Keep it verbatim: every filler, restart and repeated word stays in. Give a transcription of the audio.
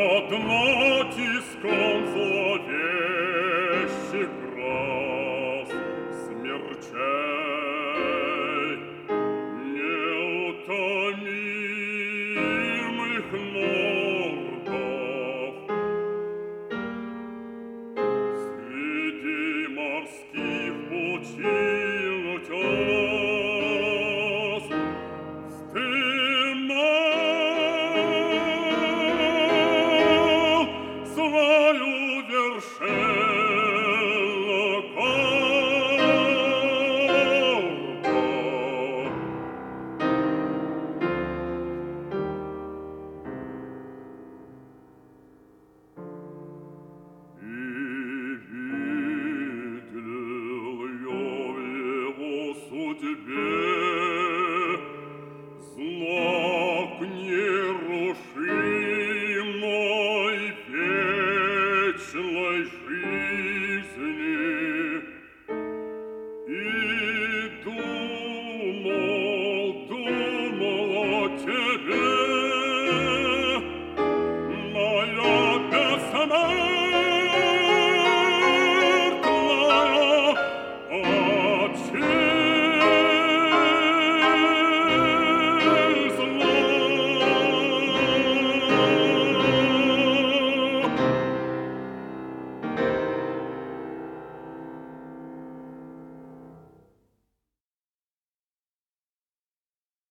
под натиском зловещих гроз смерчей неутомимых нордов среди морских пучин утес вздымал свою вершину гордо. И видел я в его судьбе знак нерушимой вечной жизни и думал, думал о тебе, моя бессмертная